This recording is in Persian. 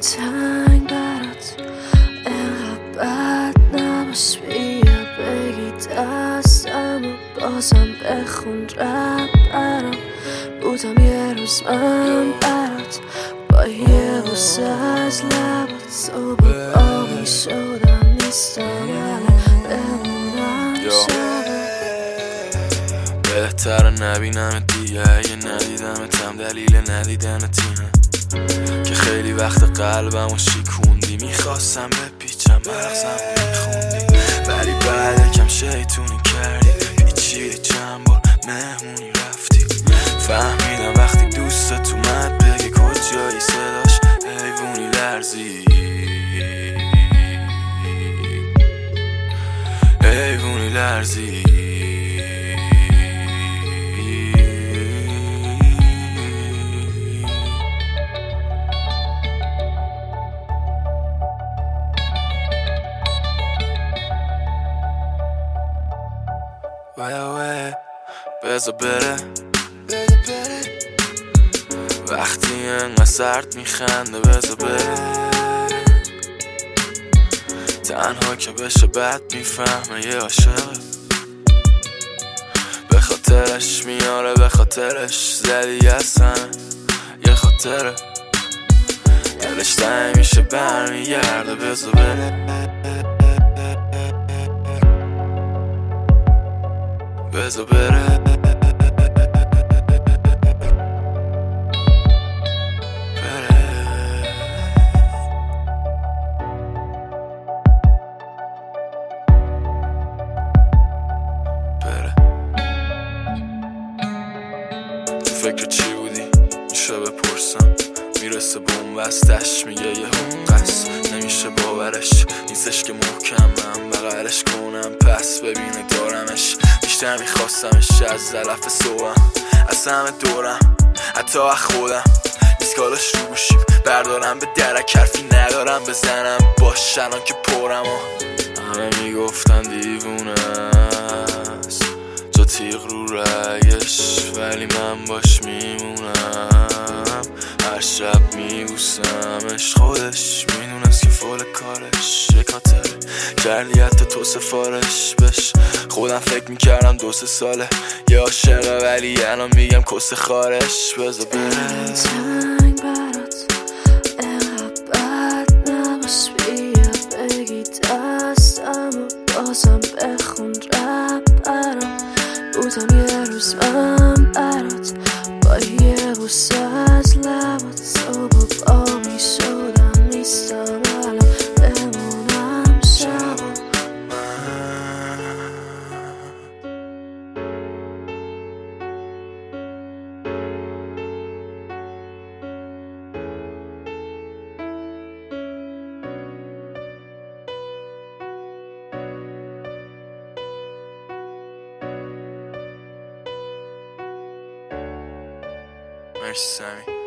تنگ برات انقدر بد نباش، بیا بگی دستم و بازم بخون رب برام. بودم یه روز من برات با یه بوسه از لبات، صبح آبی شدم نیستم الان بمونم شبه. بهتر نبینم دیگه، اگه ندیدمتم دلیل ندیدنت اینه که خیلی وقت قلبم و شیکوندی. میخواستم بپیچم مغزم میخوندی، ولی بعد کم شیطونی کردی، پیچیدی چند بار مهمونی رفتی. فهمیدم وقتی دوستت اومد بگی کجایی صداش حیوونی لرزی، حیوونی لرزی. بذار بره وقتی انقدر سرد میخنده، بذار بره تنها که بشه بد میفهمه یه عاشقه. به خاطرش میاره، به خاطرش زدی اصلا یه خاطره، دلش تنگ میشه برمیگرده. بذار بره، بذار بره، تو فکر چی بودی؟ میشه بپرسم، میرسه بومبستش میگه یه قص نمیشه باورش نیستش که محکمم بغلش کنم پس ببینه دارمش. بیشتر میخواستمش از ظرف صبحم، از همه دورم، حتی از خودم. میسکالش رو گوشیم بردارم به درک، حرفی ندارم بزنم باش الان که پرم و همه میگفتن دیوونه است جا تیغ رو رگش، ولی من باش میمونم. هر شب میبوسمش، خودش میدونست که فول کارش یه خاطره کردی حتی تو سفارش بش. خودم فکر میکردم 2-3 ساله یه عاشقه، ولی الان میگم کس خارش. بذار بره تنگ برات انقدر بد نباش، بیا بگی دستم و بازم بخون رب برام. بودم یه روز من برات با یه بوسه از لبات، صبح آبی شدم نیستم الان بمونم شبا. مرسی سمی.